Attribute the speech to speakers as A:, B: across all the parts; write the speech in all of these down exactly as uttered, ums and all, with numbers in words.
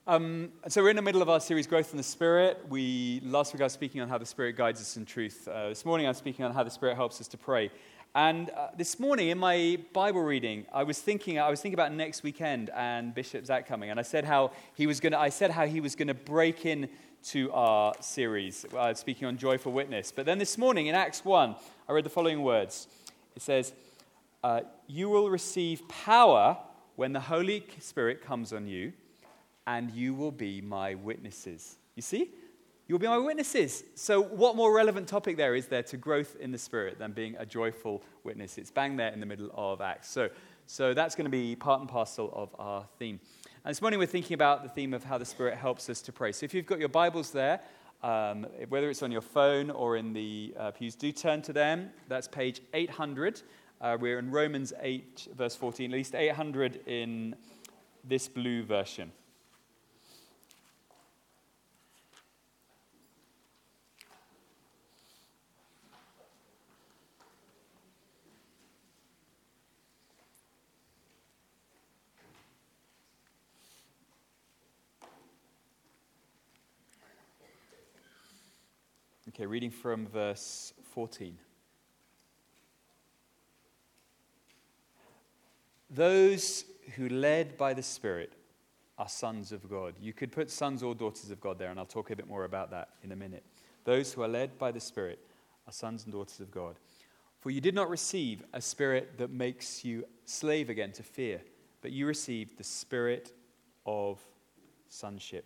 A: Um, so we're in the middle of our series, Growth in the Spirit. We last week I was speaking on how the Spirit guides us in truth. Uh, this morning I'm speaking on how the Spirit helps us to pray. And uh, this morning in my Bible reading, I was thinking I was thinking about next weekend and Bishop Zach coming, and I said how he was going. I said how he was going to break in to our series, uh, speaking on joyful witness. But then this morning in Acts one, I read the following words. It says, uh, "You will receive power when the Holy Spirit comes on you, and you will be my witnesses." You see? You will be my witnesses. So what more relevant topic there is there to growth in the Spirit than being a joyful witness? It's bang there in the middle of Acts. So, so that's going to be part and parcel of our theme. And this morning we're thinking about the theme of how the Spirit helps us to pray. So if you've got your Bibles there, um, whether it's on your phone or in the uh, pews, do turn to them. That's page eight hundred. Uh, we're in Romans eight, verse fourteen, at least eight hundred in this blue version. Okay, reading from verse fourteen. Those who led by the Spirit are sons of God. You could put sons or daughters of God there, and I'll talk a bit more about that in a minute. Those who are led by the Spirit are sons and daughters of God. For you did not receive a spirit that makes you slave again to fear, but you received the Spirit of sonship.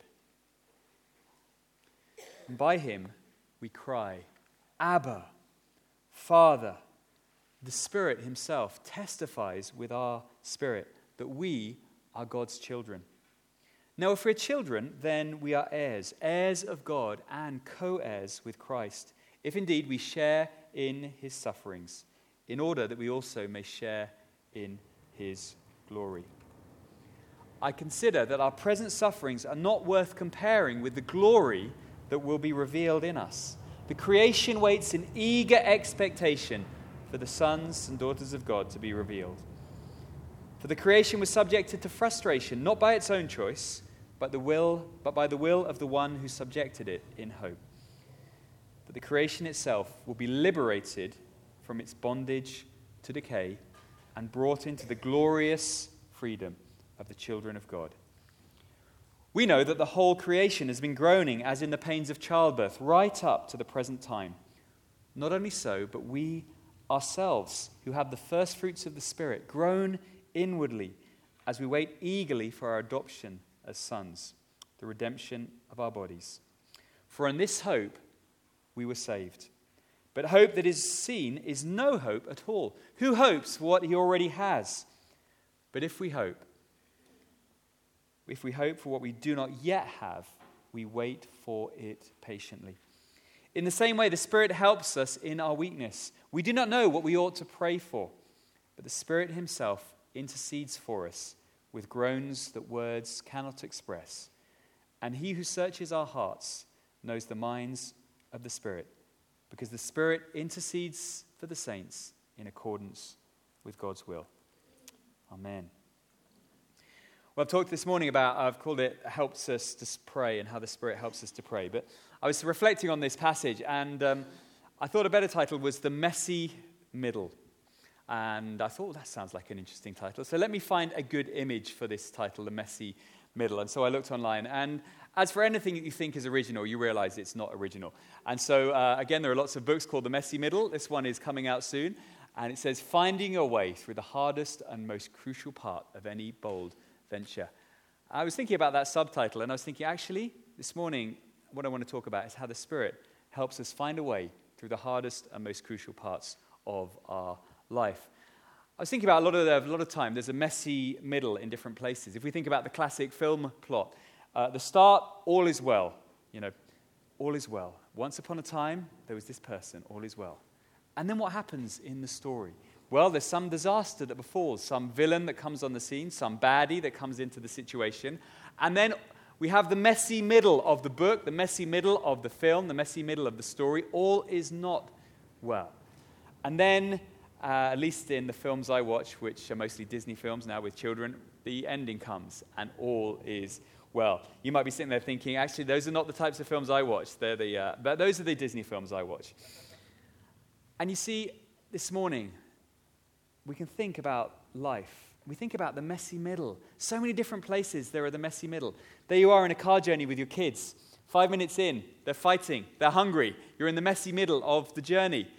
A: And by him we cry, Abba, Father. The Spirit himself testifies with our spirit that we are God's children. Now, if we're children, then we are heirs, heirs of God and co-heirs with Christ, if indeed we share in his sufferings, in order that we also may share in his glory. I consider that our present sufferings are not worth comparing with the glory that will be revealed in us. The creation waits in eager expectation for the sons and daughters of God to be revealed. For the creation was subjected to frustration, not by its own choice, but the will, but by the will of the one who subjected it in hope. That the creation itself will be liberated from its bondage to decay and brought into the glorious freedom of the children of God. We know that the whole creation has been groaning as in the pains of childbirth right up to the present time. Not only so, but we ourselves, who have the first fruits of the Spirit, groan inwardly as we wait eagerly for our adoption as sons, the redemption of our bodies. For in this hope we were saved. But hope that is seen is no hope at all. Who hopes for what he already has? But if we hope, If we hope for what we do not yet have, we wait for it patiently. In the same way, the Spirit helps us in our weakness. We do not know what we ought to pray for, but the Spirit himself intercedes for us with groans that words cannot express. And he who searches our hearts knows the minds of the Spirit, because the Spirit intercedes for the saints in accordance with God's will. Amen. Well, I've talked this morning about, I've called it, helps us to pray and how the Spirit helps us to pray. But I was reflecting on this passage, and um, I thought a better title was The Messy Middle. And I thought, that sounds like an interesting title. So let me find a good image for this title, The Messy Middle. And so I looked online. And as for anything that you think is original, you realize it's not original. And so, uh, again, there are lots of books called The Messy Middle. This one is coming out soon. And it says, Finding Your Way Through the Hardest and Most Crucial Part of Any Bold Venture. I was thinking about that subtitle, and I was thinking, actually, this morning, what I want to talk about is how the Spirit helps us find a way through the hardest and most crucial parts of our life. I was thinking about a lot of the, a lot of time, there's a messy middle in different places. If we think about the classic film plot, uh, the start, all is well. You know, all is well. Once upon a time, there was this person, all is well. And then what happens in the story? Well, there's some disaster that befalls, some villain that comes on the scene, some baddie that comes into the situation. And then we have the messy middle of the book, the messy middle of the film, the messy middle of the story. All is not well. And then, uh, at least in the films I watch, which are mostly Disney films now with children, the ending comes and all is well. You might be sitting there thinking, actually, those are not the types of films I watch. They're the, uh, but those are the Disney films I watch. And you see, this morning, we can think about life. We think about the messy middle. So many different places there are the messy middle. There you are in a car journey with your kids. Five minutes in, they're fighting, they're hungry. You're in the messy middle of the journey.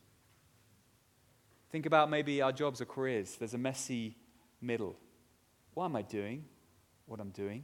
A: Think about maybe our jobs or careers. There's a messy middle. Why am I doing what I'm doing?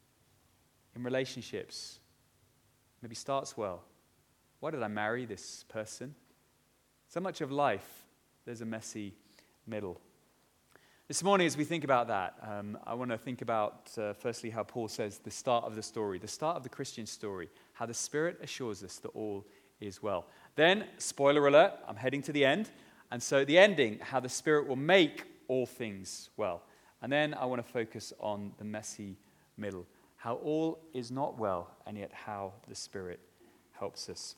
A: In relationships, maybe starts well. Why did I marry this person? So much of life, there's a messy middle. This morning, as we think about that, um, I want to think about, uh, firstly, how Paul says the start of the story, the start of the Christian story, how the Spirit assures us that all is well. Then, spoiler alert, I'm heading to the end. And so the ending, how the Spirit will make all things well. And then I want to focus on the messy middle, how all is not well, and yet how the Spirit helps us.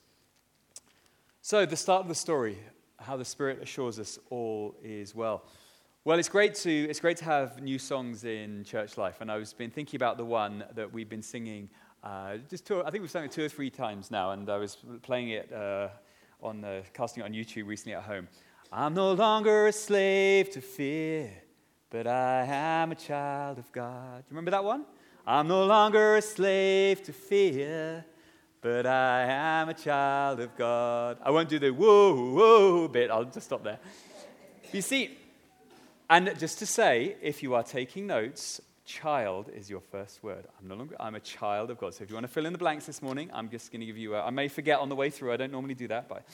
A: So the start of the story, how the Spirit assures us all is well. Well, it's great to it's great to have new songs in church life, and I've been thinking about the one that we've been singing. Uh, just two, I think we've sung it two or three times now, and I was playing it uh, on uh, casting it on YouTube recently at home. I'm no longer a slave to fear, but I am a child of God. Do you remember that one? I'm no longer a slave to fear, but I am a child of God. I won't do the whoa, whoa bit. I'll just stop there. You see, and just to say, if you are taking notes, child is your first word. I'm no longer, I'm a child of God. So if you want to fill in the blanks this morning, I'm just going to give you a, I may forget on the way through. I don't normally do that, but...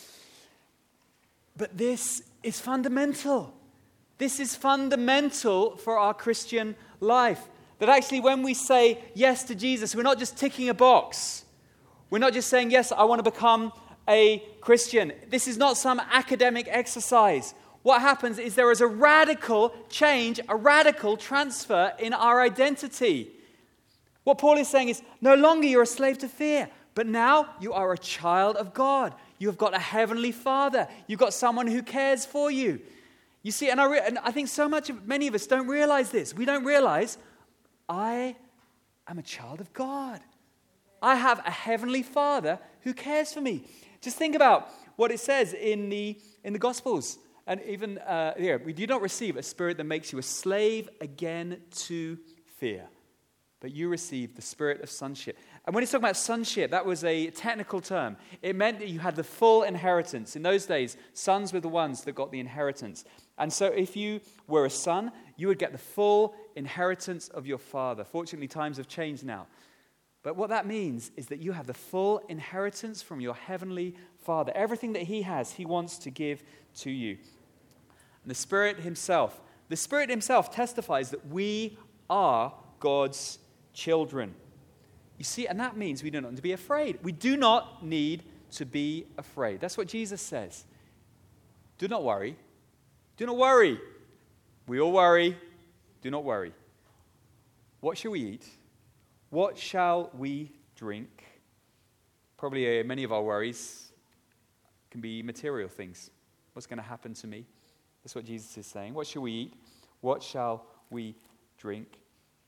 A: But this is fundamental. This is fundamental for our Christian life. That actually when we say yes to Jesus, we're not just ticking a box. We're not just saying, yes, I want to become a Christian. This is not some academic exercise. What happens is there is a radical change, a radical transfer in our identity. What Paul is saying is, no longer you're a slave to fear, but now you are a child of God. You have got a heavenly Father. You've got someone who cares for you. You see, and I, re- and I think so much of many of us don't realize this. We don't realize, I am a child of God. I have a heavenly Father who cares for me. Just think about what it says in the in the Gospels. And even uh, here, we do not receive a spirit that makes you a slave again to fear, but you receive the spirit of sonship. And when he's talking about sonship, that was a technical term. It meant that you had the full inheritance. In those days, sons were the ones that got the inheritance. And so if you were a son, you would get the full inheritance of your father. Fortunately, times have changed now. But what that means is that you have the full inheritance from your heavenly Father. Everything that he has, he wants to give to you. And the Spirit himself, the Spirit himself testifies that we are God's children. You see, and that means we do not need to be afraid. We do not need to be afraid. That's what Jesus says. Do not worry. Do not worry. We all worry. Do not worry. What shall we eat? What shall we drink? Probably uh, many of our worries can be material things. What's going to happen to me? That's what Jesus is saying. What shall we eat? What shall we drink?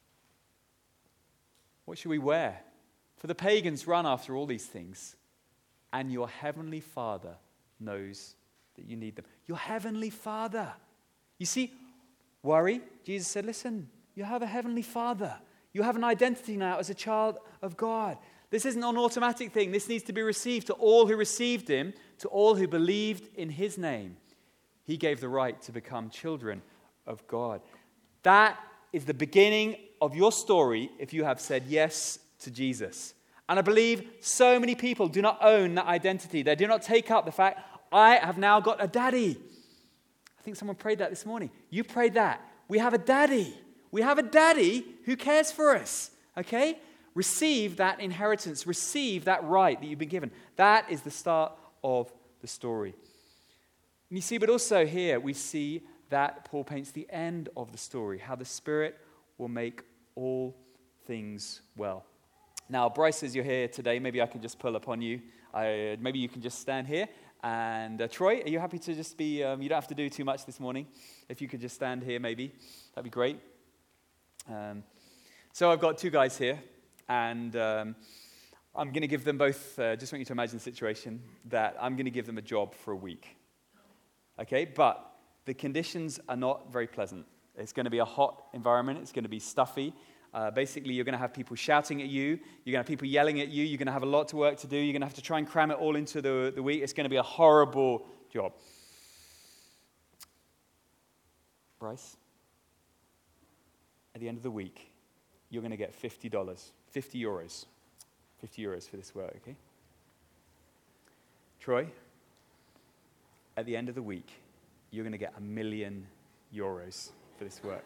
A: What shall we wear? For the pagans run after all these things, and your heavenly Father knows that you need them. Your heavenly Father. You see, worry, Jesus said, listen, you have a heavenly Father. You have an identity now as a child of God. This isn't an automatic thing. This needs to be received to all who received him, to all who believed in his name. He gave the right to become children of God. That is the beginning of your story if you have said yes to Jesus. And I believe so many people do not own that identity. They do not take up the fact, I have now got a daddy. I think someone prayed that this morning. You prayed that. We have a daddy. We have a daddy who cares for us. Okay? Receive that inheritance. Receive that right that you've been given. That is the start of the story. And you see, but also here we see that Paul paints the end of the story, how the Spirit will make all things well. Now, Bryce, as you're here today, maybe I can just pull upon you. I, maybe you can just stand here. And uh, Troy, are you happy to just be, um, you don't have to do too much this morning. If you could just stand here maybe, that'd be great. Um, So I've got two guys here, and um, I'm going to give them both, uh, just want you to imagine the situation, that I'm going to give them a job for a week. Okay, but the conditions are not very pleasant. It's going to be a hot environment. It's going to be stuffy. Uh, basically, you're going to have people shouting at you. You're going to have people yelling at you. You're going to have a lot of work to do. You're going to have to try and cram it all into the, the week. It's going to be a horrible job. Bryce, at the end of the week, you're going to get fifty dollars, fifty euros. fifty euros for this work, okay? Troy, at the end of the week, you're going to get a million euros for this work.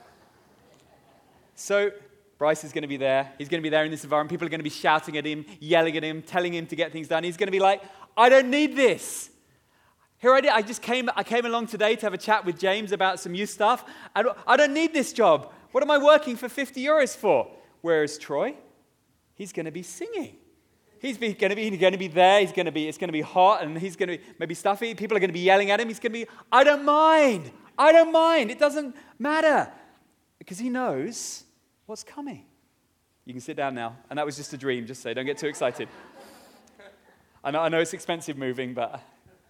A: So, Bryce is going to be there. He's going to be there in this environment. People are going to be shouting at him, yelling at him, telling him to get things done. He's going to be like, I don't need this. Here I did. I just came, I came along today to have a chat with James about some youth stuff. I don't, I don't need this job. What am I working for fifty euros for? Whereas Troy, he's going to be singing. He's be, going to be going to be there. He's going to be. It's going to be hot, and he's going to be maybe stuffy. People are going to be yelling at him. He's going to be. I don't mind. I don't mind. It doesn't matter because he knows what's coming. You can sit down now. And that was just a dream. Just say, don't get too excited. I know. I know it's expensive moving, but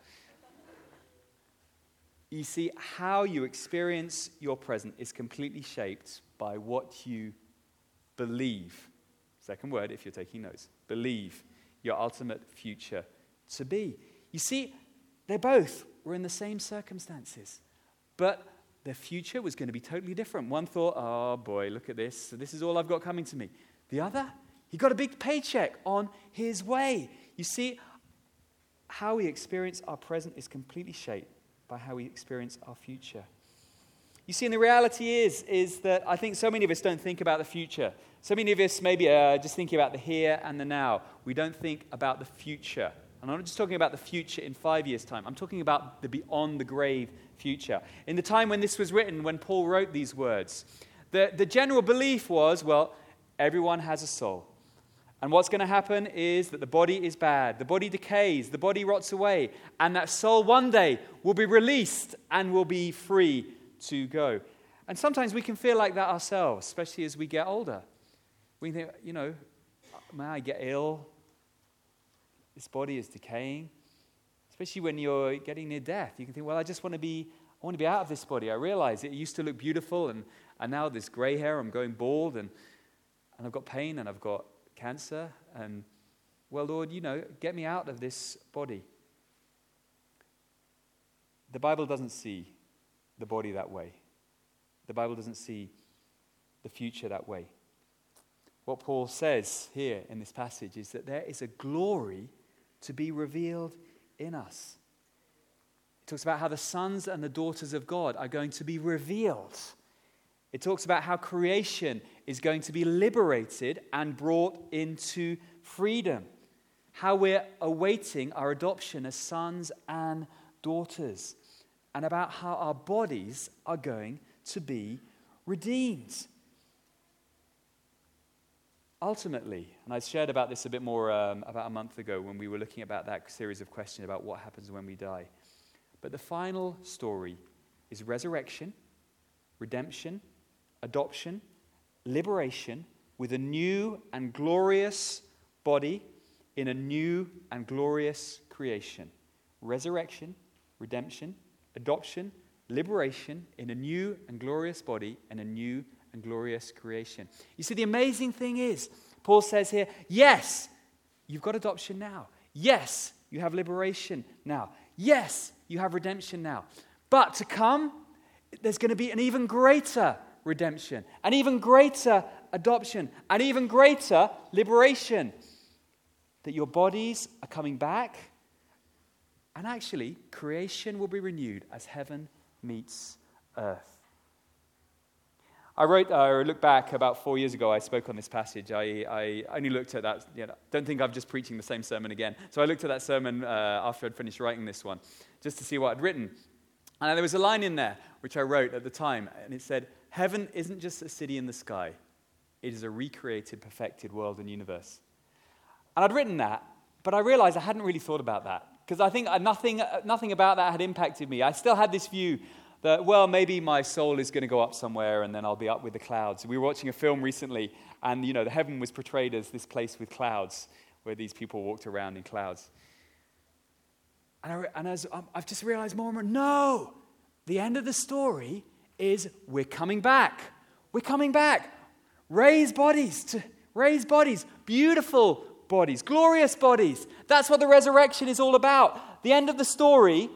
A: you see, how you experience your present is completely shaped by what you believe. Second word, if you're taking notes. Believe your ultimate future to be. You see, they both were in the same circumstances, but their future was going to be totally different. One thought, oh boy, look at this. So this is all I've got coming to me. The other, he got a big paycheck on his way. You see, how we experience our present is completely shaped by how we experience our future. You see, and the reality is, is that I think so many of us don't think about the future. So many of us maybe are just thinking about the here and the now. We don't think about the future. And I'm not just talking about the future in five years' time. I'm talking about the beyond the grave future. In the time when this was written, when Paul wrote these words, the, the general belief was, well, everyone has a soul. And what's going to happen is that the body is bad, the body decays, the body rots away, and that soul one day will be released and will be free to go. And sometimes we can feel like that ourselves, especially as we get older. We think, you know, may I get ill? This body is decaying. Especially when you're getting near death. You can think, well, I just want to be, I want to be out of this body. I realize it used to look beautiful, and, and now this gray hair, I'm going bald, and, and I've got pain, and I've got cancer, and, well, Lord, you know, get me out of this body. The Bible doesn't see the body that way. The Bible doesn't see the future that way. What Paul says here in this passage is that there is a glory to be revealed in us. It talks about how the sons and the daughters of God are going to be revealed. It talks about how creation is going to be liberated and brought into freedom. How we're awaiting our adoption as sons and daughters. And about how our bodies are going to be redeemed. Ultimately, and I shared about this a bit more um, about a month ago when we were looking about that series of questions about what happens when we die. But the final story is resurrection, redemption, adoption, liberation with a new and glorious body in a new and glorious creation. Resurrection, redemption, adoption, liberation in a new and glorious body and a new and glorious creation. You see, the amazing thing is, Paul says here, yes, you've got adoption now. Yes, you have liberation now. Yes, you have redemption now. But to come, there's going to be an even greater redemption, an even greater adoption, an even greater liberation. That your bodies are coming back, and actually, creation will be renewed as heaven meets earth. I wrote, I uh, looked back about four years ago, I spoke on this passage. I, I only looked at that, you know, don't think I'm just preaching the same sermon again. So I looked at that sermon uh, after I'd finished writing this one, just to see what I'd written. And there was a line in there, which I wrote at the time, and it said, heaven isn't just a city in the sky. It is a recreated, perfected world and universe. And I'd written that, but I realized I hadn't really thought about that, because I think nothing, nothing about that had impacted me. I still had this view, That, well, maybe my soul is going to go up somewhere and then I'll be up with the clouds. We were watching a film recently, and, you know, the heaven was portrayed as this place with clouds, where these people walked around in clouds. And, I, and as I've just realized more and more, no, the end of the story is we're coming back. We're coming back. Raised bodies, to, raised bodies, beautiful bodies, glorious bodies. That's what the resurrection is all about. The end of the story,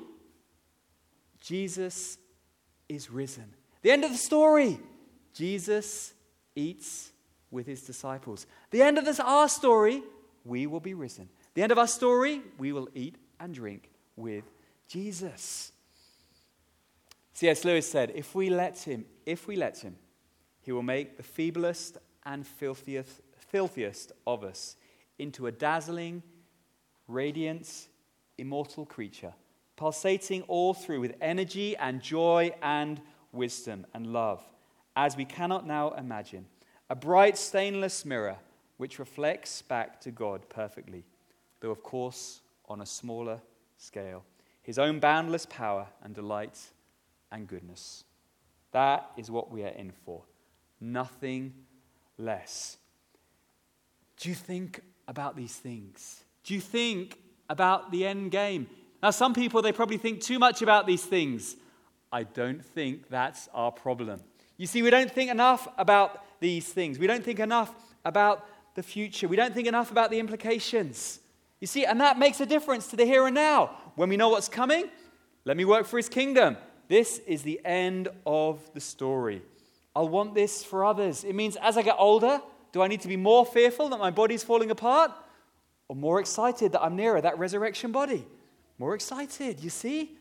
A: Jesus is risen. The end of the story, Jesus eats with his disciples. The end of this our story, we will be risen. The end of our story, we will eat and drink with Jesus. C S Lewis said, if we let him, if we let him, he will make the feeblest and filthiest, filthiest of us into a dazzling, radiant, immortal creature, pulsating all through with energy and joy and wisdom and love, as we cannot now imagine. A bright, stainless mirror which reflects back to God perfectly, though of course on a smaller scale, his own boundless power and delight and goodness. That is what we are in for. Nothing less. Do you think about these things? Do you think about the end game? Now, some people, they probably think too much about these things. I don't think that's our problem. You see, we don't think enough about these things. We don't think enough about the future. We don't think enough about the implications. You see, and that makes a difference to the here and now. When we know what's coming, let me work for his kingdom. This is the end of the story. I'll want this for others. It means as I get older, do I need to be more fearful that my body's falling apart? Or more excited that I'm nearer that resurrection body? More excited, you see?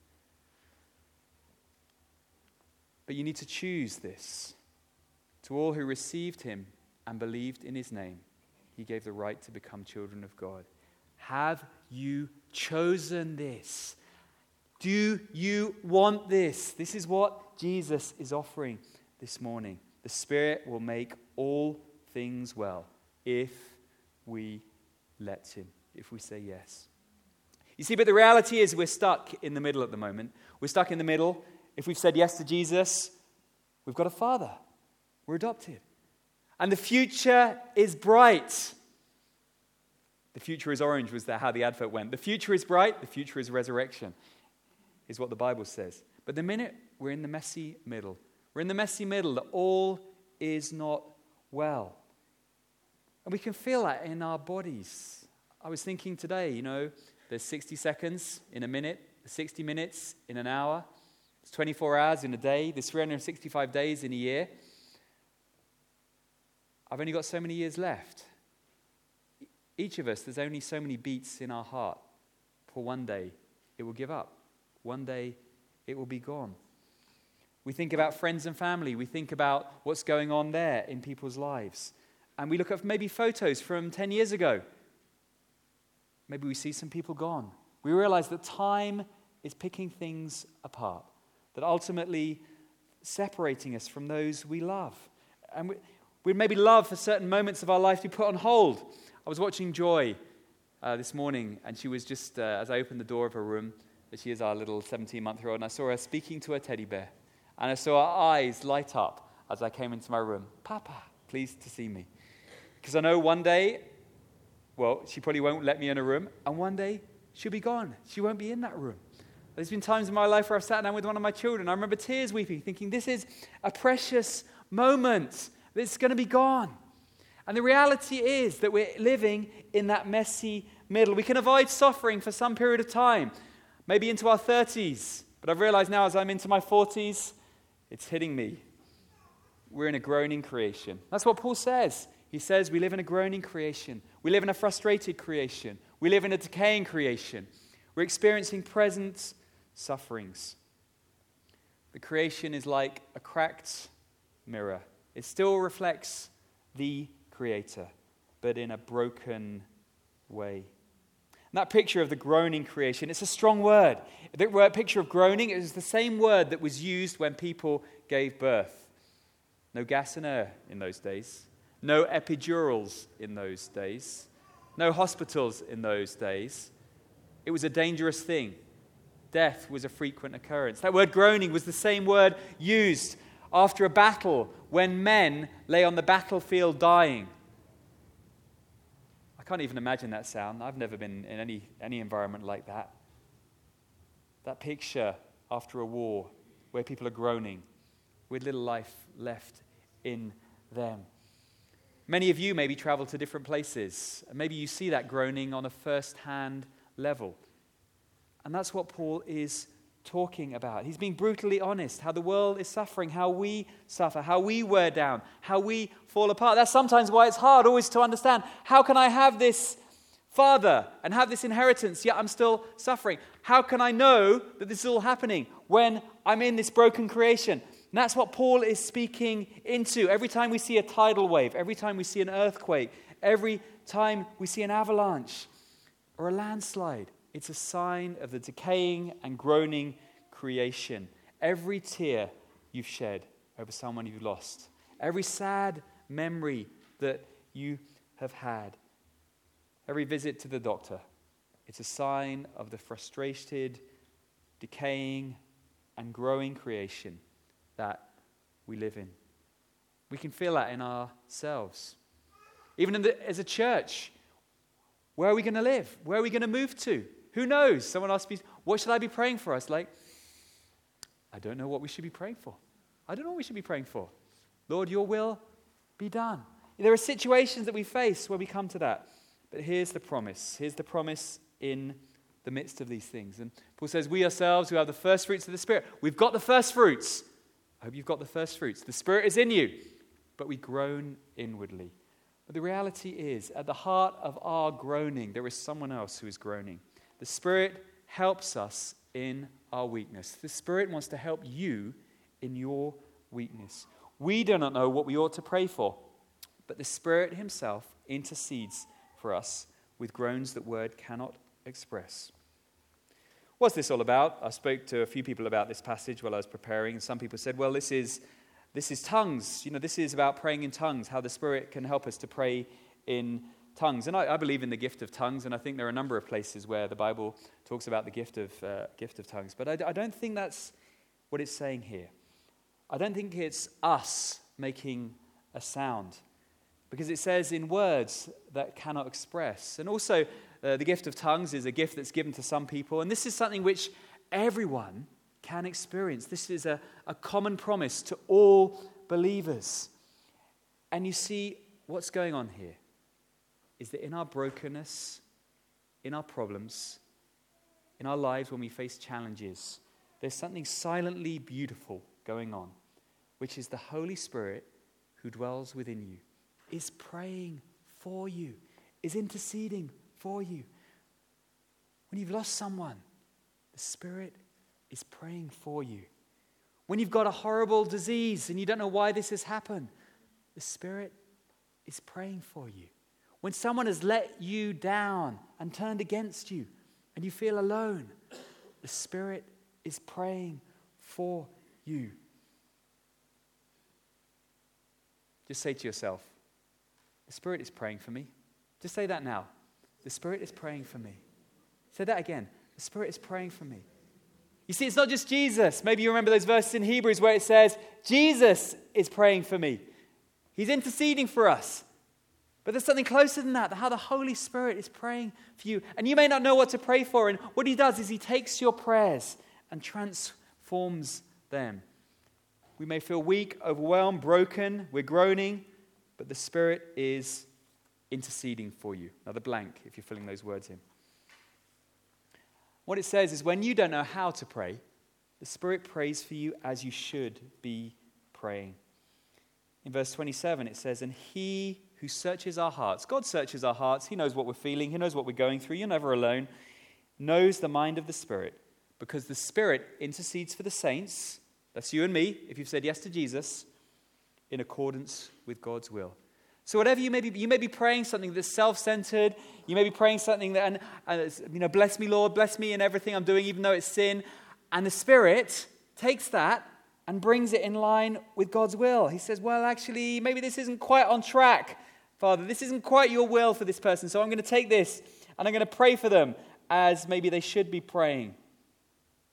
A: But you need to choose this. To all who received him and believed in his name, he gave the right to become children of God. Have you chosen this? Do you want this? This is what Jesus is offering this morning. The Spirit will make all things well if we let him, if we say yes. You see, but the reality is we're stuck in the middle at the moment. We're stuck in the middle. If we've said yes to Jesus, we've got a Father. We're adopted. And the future is bright. The future is orange was how the advert went. The future is bright. The future is resurrection, is what the Bible says. But the minute we're in the messy middle, we're in the messy middle that all is not well. And we can feel that in our bodies. I was thinking today, you know, there's sixty seconds in a minute, sixty minutes in an hour. It's twenty-four hours in a day. There's three hundred sixty-five days in a year. I've only got so many years left. Each of us, there's only so many beats in our heart. For one day, it will give up. One day, it will be gone. We think about friends and family. We think about what's going on there in people's lives. And we look at maybe photos from ten years ago. Maybe we see some people gone. We realize that time is picking things apart, that ultimately separating us from those we love. And we, we'd maybe love for certain moments of our life to be put on hold. I was watching Joy uh, this morning, and she was just, uh, as I opened the door of her room, she is our little seventeen-month-old, and I saw her speaking to her teddy bear. And I saw her eyes light up as I came into my room. Papa, pleased to see me. Because I know one day, well, she probably won't let me in her room, and one day she'll be gone. She won't be in that room. There's been times in my life where I've sat down with one of my children. I remember tears weeping, thinking, this is a precious moment. It's going to be gone. And the reality is that we're living in that messy middle. We can avoid suffering for some period of time, maybe into our thirties. But I've realized now as I'm into my forties, it's hitting me. We're in a groaning creation. That's what Paul says. He says we live in a groaning creation. We live in a frustrated creation. We live in a decaying creation. We're experiencing present sufferings. The creation is like a cracked mirror. It still reflects the Creator, but in a broken way. And that picture of the groaning creation, it's a strong word. The word picture of groaning is the same word that was used when people gave birth. No gas and air in those days. No epidurals in those days. No hospitals in those days. It was a dangerous thing. death was a frequent occurrence. That word groaning was the same word used after a battle when men lay on the battlefield dying. I can't even imagine that sound. I've never been in any, any environment like that. That picture after a war where people are groaning with little life left in them. Many of you maybe travel to different places. Maybe you see that groaning on a first-hand level. And that's what Paul is talking about. He's being brutally honest, how the world is suffering, how we suffer, how we wear down, how we fall apart. That's sometimes why it's hard always to understand, how can I have this father and have this inheritance, yet I'm still suffering? How can I know that this is all happening when I'm in this broken creation? And that's what Paul is speaking into. Every time we see a tidal wave, every time we see an earthquake, every time we see an avalanche or a landslide, it's a sign of the decaying and groaning creation. Every tear you've shed over someone you've lost, every sad memory that you have had, every visit to the doctor, it's a sign of the frustrated, decaying, and growing creation that we live in. We can feel that in ourselves. Even in the, as a church, where are we going to live? Where are we going to move to? Who knows? Someone asked me, what should I be praying for? I was like, I don't know what we should be praying for. I don't know what we should be praying for. Lord, your will be done. There are situations that we face where we come to that. But here's the promise. Here's the promise in the midst of these things. And Paul says, we ourselves who have the first fruits of the Spirit, we've got the first fruits. I hope you've got the first fruits. The Spirit is in you, but we groan inwardly. But the reality is, at the heart of our groaning, there is someone else who is groaning. The Spirit helps us in our weakness. The Spirit wants to help you in your weakness. We do not know what we ought to pray for, but the Spirit himself intercedes for us with groans that word cannot express. What's this all about? I spoke to a few people about this passage while I was preparing, and some people said, well, this is this is tongues. You know, this is about praying in tongues, how the Spirit can help us to pray in tongues. And I, I believe in the gift of tongues, and I think there are a number of places where the Bible talks about the gift of uh, gift of tongues. But I, I don't think that's what it's saying here. I don't think it's us making a sound, because it says in words that cannot express. And also, uh, the gift of tongues is a gift that's given to some people, and this is something which everyone can experience. This is a, a common promise to all believers. And you see, what's going on here is that in our brokenness, in our problems, in our lives when we face challenges, there's something silently beautiful going on, which is the Holy Spirit who dwells within you, is praying for you, is interceding for you. When you've lost someone, the Spirit is praying for you. When you've got a horrible disease and you don't know why this has happened, the Spirit is praying for you. When someone has let you down and turned against you and you feel alone, the Spirit is praying for you. Just say to yourself, the Spirit is praying for me. Just say that now. The Spirit is praying for me. Say that again. The Spirit is praying for me. You see, it's not just Jesus. Maybe you remember those verses in Hebrews where it says, Jesus is praying for me. He's interceding for us. But there's something closer than that, how the Holy Spirit is praying for you. And you may not know what to pray for. And what he does is he takes your prayers and transforms them. We may feel weak, overwhelmed, broken. We're groaning. But the Spirit is interceding for you. Another blank if you're filling those words in. What it says is when you don't know how to pray, the Spirit prays for you as you should be praying. In verse twenty-seven it says, and he who searches our hearts, God searches our hearts, he knows what we're feeling, he knows what we're going through, you're never alone, knows the mind of the Spirit, because the Spirit intercedes for the saints, that's you and me, if you've said yes to Jesus, in accordance with God's will. So whatever you may be, you may be praying something that's self-centered. You may be praying something that, and, and you know, bless me, Lord, bless me in everything I'm doing, even though it's sin. And the Spirit takes that and brings it in line with God's will. He says, well, actually, maybe this isn't quite on track, Father. This isn't quite your will for this person. So I'm going to take this and I'm going to pray for them as maybe they should be praying.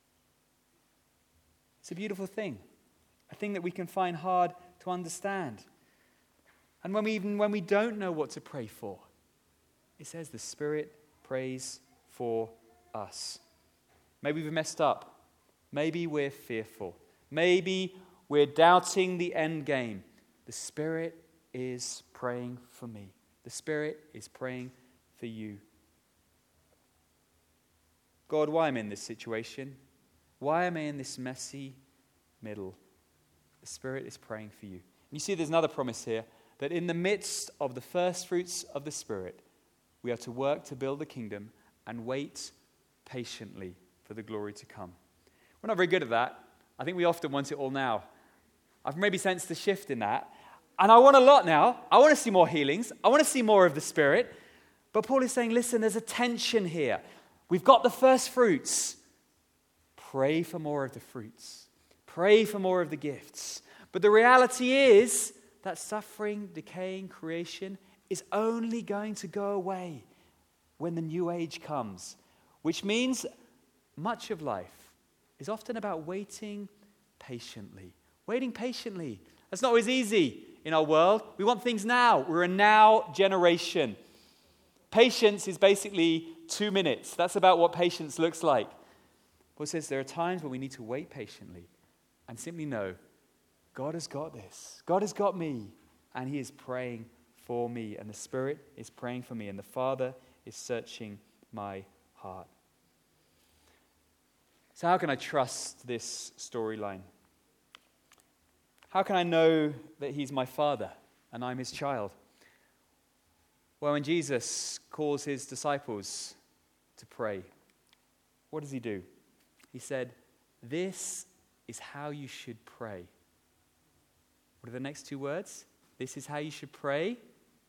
A: It's a beautiful thing, a thing that we can find hard to understand. And when we even when we don't know what to pray for, it says the Spirit prays for us. Maybe we've messed up. Maybe we're fearful. Maybe we're doubting the end game. The Spirit is praying for me. The Spirit is praying for you. God, why am I in this situation? Why am I in this messy middle? The Spirit is praying for you. And you see there's another promise here, that in the midst of the first fruits of the Spirit, we are to work to build the kingdom and wait patiently for the glory to come. We're not very good at that. I think we often want it all now. I've maybe sensed a shift in that. And I want a lot now. I want to see more healings. I want to see more of the Spirit. But Paul is saying, listen, there's a tension here. We've got the first fruits. Pray for more of the fruits. Pray for more of the gifts. But the reality is that suffering, decaying creation is only going to go away when the new age comes, which means much of life is often about waiting patiently. Waiting patiently. That's not always easy in our world. We want things now. We're a now generation. Patience is basically two minutes. That's about what patience looks like. Paul says there are times when we need to wait patiently and simply know God has got this. God has got me. And he is praying for me. And the Spirit is praying for me. And the Father is searching my heart. So how can I trust this storyline? How can I know that he's my Father and I'm his child? Well, when Jesus calls his disciples to pray, what does he do? He said, this is how you should pray. What are the next two words? This is how you should pray.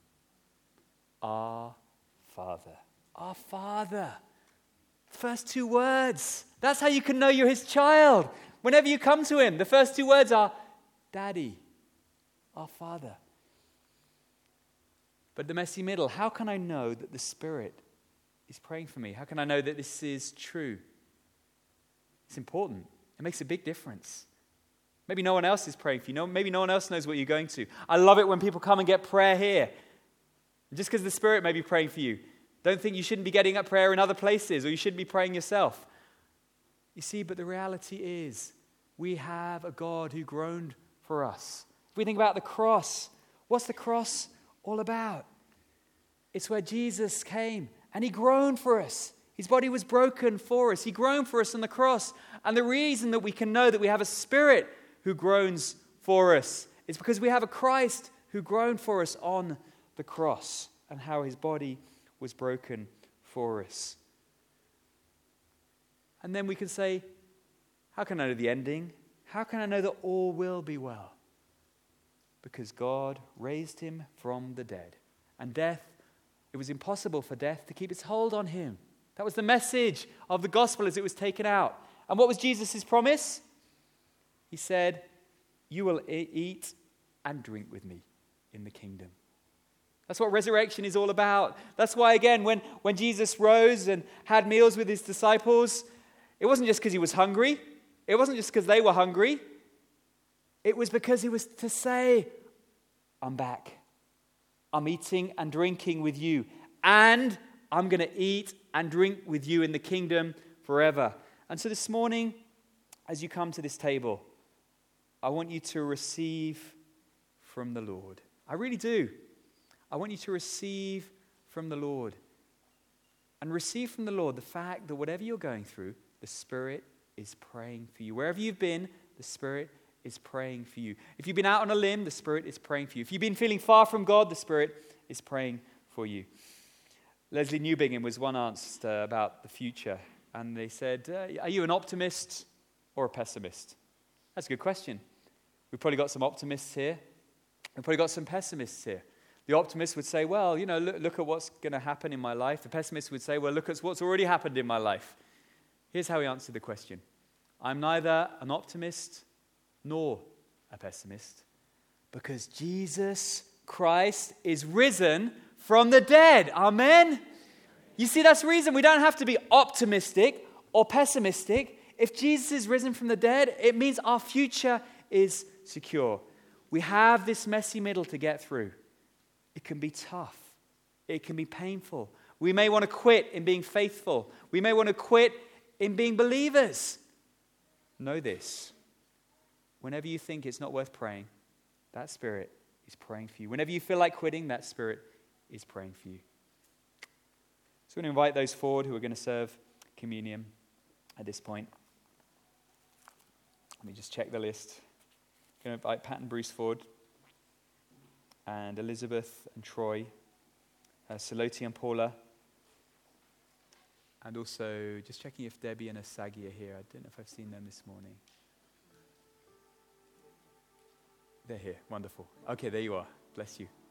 A: Our Father. Our Father. First two words. That's how you can know you're his child. Whenever you come to him, the first two words are Daddy, our Father. But the messy middle, how can I know that the Spirit is praying for me? How can I know that this is true? It's important. It makes a big difference. Maybe no one else is praying for you. No, maybe no one else knows what you're going to. I love it when people come and get prayer here. Just because the Spirit may be praying for you, don't think you shouldn't be getting up prayer in other places or you shouldn't be praying yourself. You see, but the reality is we have a God who groaned for us. If we think about the cross, what's the cross all about? It's where Jesus came and he groaned for us. His body was broken for us. He groaned for us on the cross. And the reason that we can know that we have a Spirit who groans for us is because we have a Christ who groaned for us on the cross and how his body was broken for us. And then we can say, how can I know the ending? How can I know that all will be well? Because God raised him from the dead. And death, it was impossible for death to keep its hold on him. That was the message of the gospel as it was taken out. And what was Jesus' promise? He said, you will eat and drink with me in the kingdom. That's what resurrection is all about. That's why, again, when, when Jesus rose and had meals with his disciples, it wasn't just because he was hungry. It wasn't just because they were hungry. It was because he was to say, I'm back. I'm eating and drinking with you. And I'm going to eat and drink with you in the kingdom forever. And so this morning, as you come to this table, I want you to receive from the Lord. I really do. I want you to receive from the Lord. And receive from the Lord the fact that whatever you're going through, the Spirit is praying for you. Wherever you've been, the Spirit is praying for you. If you've been out on a limb, the Spirit is praying for you. If you've been feeling far from God, the Spirit is praying for you. Leslie Newbigin was one asked uh, about the future, and they said, uh, are you an optimist or a pessimist? That's a good question. We've probably got some optimists here. We've probably got some pessimists here. The optimist would say, well, you know, look, look at what's going to happen in my life. The pessimist would say, well, look at what's already happened in my life. Here's how he answered the question. I'm neither an optimist nor a pessimist because Jesus Christ is risen from the dead. Amen? You see, that's the reason we don't have to be optimistic or pessimistic. If Jesus is risen from the dead, it means our future is secure. We have this messy middle to get through. It can be tough. It can be painful. We may want to quit in being faithful. We may want to quit in being believers. Know this. Whenever you think it's not worth praying, that Spirit is praying for you. Whenever you feel like quitting, that Spirit is praying for you. So I'm going to invite those forward who are going to serve communion at this point. Let me just check the list. I'm going to invite Pat and Bruce forward, and Elizabeth and Troy, uh, Saloti and Paula, and also just checking if Debbie and Asagi are here. I don't know if I've seen them this morning. They're here. Wonderful. Okay, there you are. Bless you.